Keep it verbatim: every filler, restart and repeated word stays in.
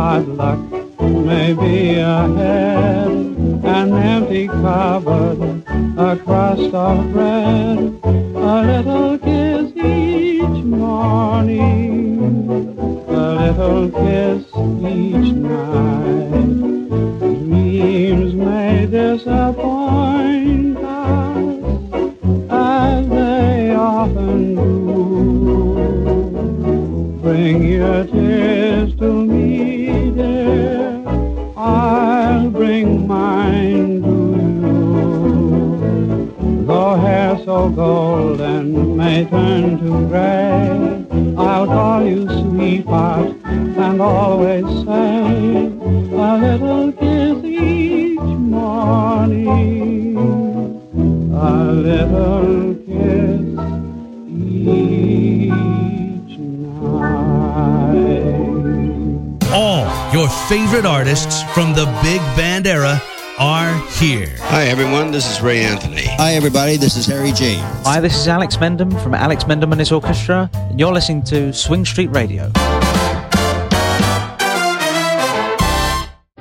hard luck may be ahead, an empty cupboard, a crust of bread, a little kiss each morning, a little kiss each night. Dreams may disappoint us, as they often do. Bring your tears to me, dear, I'll bring mine to you. Though hair so golden may turn to gray, I'll call you sweetheart and always say a little kiss each morning, a little kiss each night. All your favorite artists from the big band era are here. Hi, everyone. This is Ray Anthony. Hi, everybody. This is Harry James. Hi, this is Alex Mendham from Alex Mendham and his orchestra, and you're listening to Swing Street Radio.